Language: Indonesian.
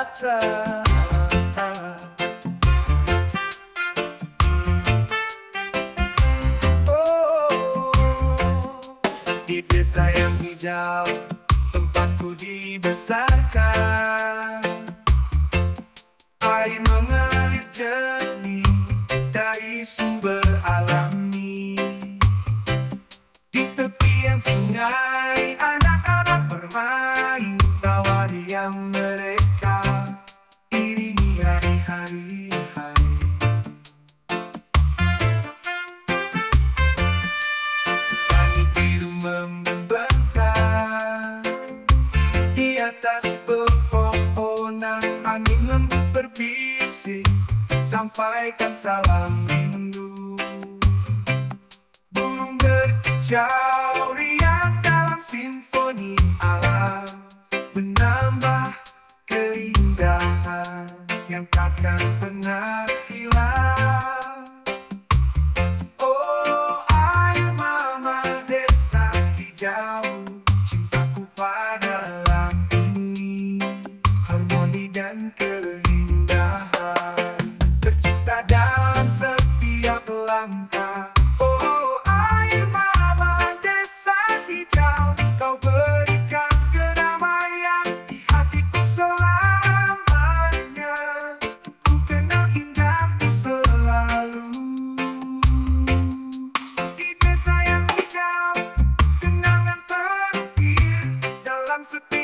sejahtera. Di desa yang hijau, tempatku dibesarkan, air mengalir jernih dari sumber alami. Di tepian sungai, anak-anak bermain, tawa diam mereka iringi hari-hari. Langit biru membentang di atas pepohonan, angin lembut berbisik, sampaikan salam rindu. Burung berkicau riang dalam simfoni alam, menambah keindahan yang takkan pernah hilang. Oh, air mama desa hijau, cintaku pada alam ini, harmoni dan keindahan tercipta dalam setiap langkah. Oh, air mama desa hijau, kau berikan kedamaian di hatiku selamanya. Ku kenal indahmu selalu. Di desa yang hijau, kenangan terukir dalam setiap